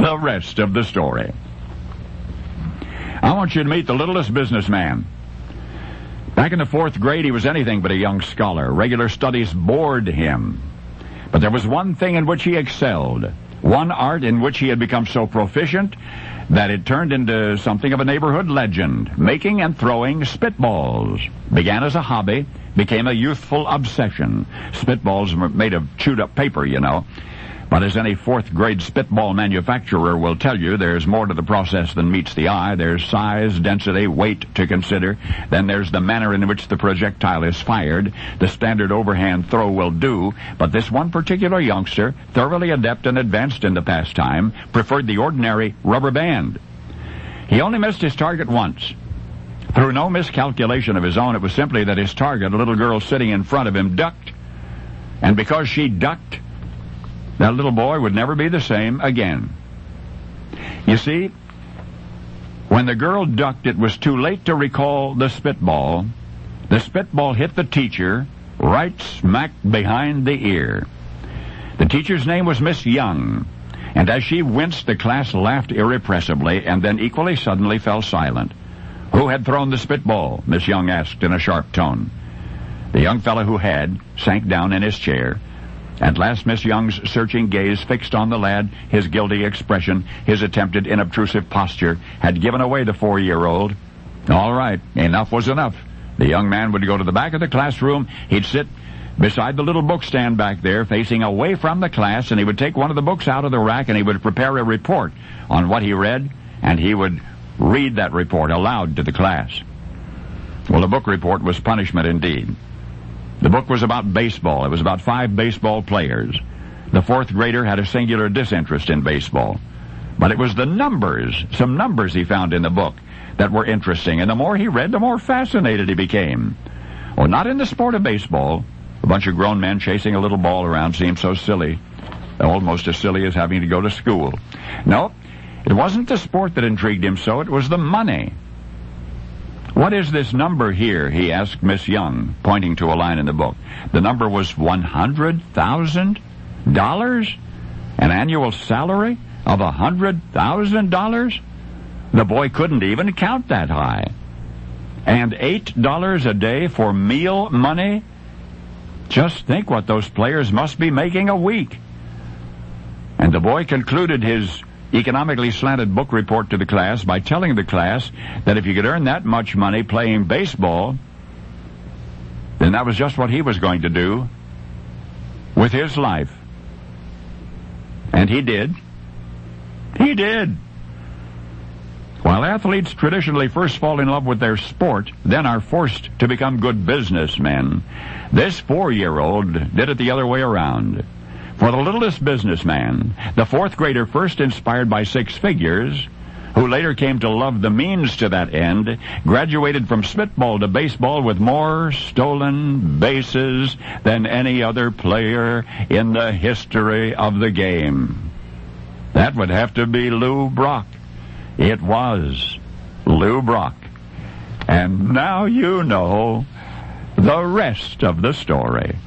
the rest of the story. I want you to meet the littlest businessman. Back in the 4th grade, he was anything but a young scholar. Regular studies bored him. But there was one thing in which he excelled, one art in which he had become so proficient that it turned into something of a neighborhood legend, making and throwing spitballs. Began as a hobby, became a youthful obsession. Spitballs were made of chewed-up paper, you know. But as any 4th grade spitball manufacturer will tell you, there's more to the process than meets the eye. There's size, density, weight to consider. Then there's the manner in which the projectile is fired. The standard overhand throw will do, but this one particular youngster, thoroughly adept and advanced in the pastime, preferred the ordinary rubber band. He only missed his target once. Through no miscalculation of his own, it was simply that his target, a little girl sitting in front of him, ducked. And because she ducked, that little boy would never be the same again. You see, when the girl ducked, it was too late to recall the spitball. The spitball hit the teacher right smack behind the ear. The teacher's name was Miss Young, and as she winced, the class laughed irrepressibly and then equally suddenly fell silent. Who had thrown the spitball? Miss Young asked in a sharp tone. The young fellow who had sank down in his chair. At last Miss Young's searching gaze fixed on the lad, his guilty expression, his attempted inobtrusive posture, had given away the 4-year-old. All right, enough was enough. The young man would go to the back of the classroom. He'd sit beside the little book stand back there, facing away from the class, and he would take one of the books out of the rack, and he would prepare a report on what he read, and he would read that report aloud to the class. Well, the book report was punishment indeed. The book was about baseball. It was about 5 baseball players. The 4th grader had a singular disinterest in baseball. But it was the numbers, some numbers he found in the book, that were interesting. And the more he read, the more fascinated he became. Well, not in the sport of baseball. A bunch of grown men chasing a little ball around seemed so silly. Almost as silly as having to go to school. No, it wasn't the sport that intrigued him so. It was the money. What is this number here? He asked Miss Young, pointing to a line in the book. The number was $100,000? An annual salary of $100,000? The boy couldn't even count that high. And $8 a day for meal money? Just think what those players must be making a week. And the boy concluded his economically slanted book report to the class by telling the class that if you could earn that much money playing baseball, then that was just what he was going to do with his life. And he did. He did. While athletes traditionally first fall in love with their sport, then are forced to become good businessmen, this 4-year-old did it the other way around. For the littlest businessman, the 4th grader first inspired by 6 figures, who later came to love the means to that end, graduated from spitball to baseball with more stolen bases than any other player in the history of the game. That would have to be Lou Brock. It was Lou Brock. And now you know the rest of the story.